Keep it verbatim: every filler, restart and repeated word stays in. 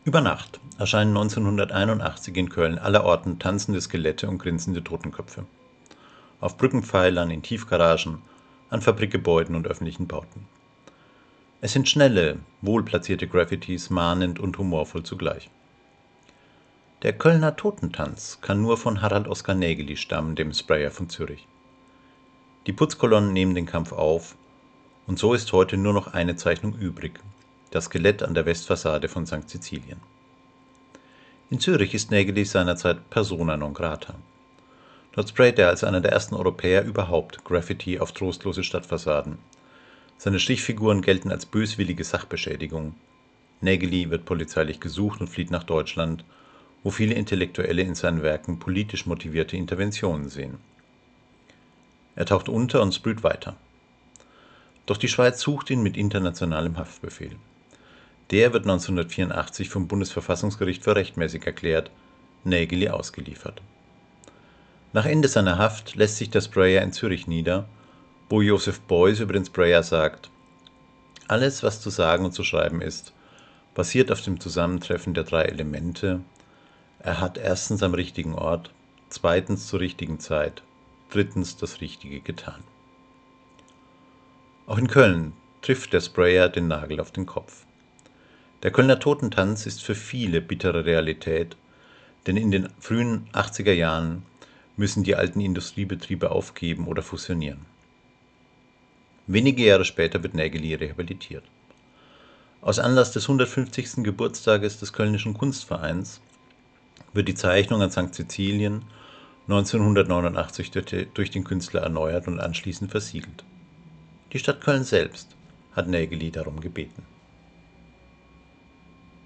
Über Nacht erscheinen neunzehnhunderteinundachtzig in Köln allerorten tanzende Skelette und grinsende Totenköpfe. Auf Brückenpfeilern, in Tiefgaragen, an Fabrikgebäuden und öffentlichen Bauten. Es sind schnelle, wohlplatzierte Graffitis, mahnend und humorvoll zugleich. Der Kölner Totentanz kann nur von Harald Oskar Nägeli stammen, dem Sprayer von Zürich. Die Putzkolonnen nehmen den Kampf auf, und so ist heute nur noch eine Zeichnung übrig: das Skelett an der Westfassade von Sankt Sizilien. In Zürich ist Nägeli seinerzeit persona non grata. Dort sprayt er als einer der ersten Europäer überhaupt Graffiti auf trostlose Stadtfassaden. Seine Stichfiguren gelten als böswillige Sachbeschädigung. Nägeli wird polizeilich gesucht und flieht nach Deutschland, wo viele Intellektuelle in seinen Werken politisch motivierte Interventionen sehen. Er taucht unter und sprüht weiter. Doch die Schweiz sucht ihn mit internationalem Haftbefehl. Der wird neunzehnhundertvierundachtzig vom Bundesverfassungsgericht für rechtmäßig erklärt, Nägeli ausgeliefert. Nach Ende seiner Haft lässt sich der Sprayer in Zürich nieder, wo Joseph Beuys über den Sprayer sagt: Alles, was zu sagen und zu schreiben ist, basiert auf dem Zusammentreffen der drei Elemente. Er hat erstens am richtigen Ort, zweitens zur richtigen Zeit, drittens das Richtige getan. Auch in Köln trifft der Sprayer den Nagel auf den Kopf. Der Kölner Totentanz ist für viele bittere Realität, denn in den frühen achtziger Jahren müssen die alten Industriebetriebe aufgeben oder fusionieren. Wenige Jahre später wird Nägeli rehabilitiert. Aus Anlass des hundertfünfzigsten Geburtstages des Kölnischen Kunstvereins wird die Zeichnung an Sankt Sizilien neunzehnhundertneunundachtzig durch den Künstler erneuert und anschließend versiegelt. Die Stadt Köln selbst hat Nägeli darum gebeten.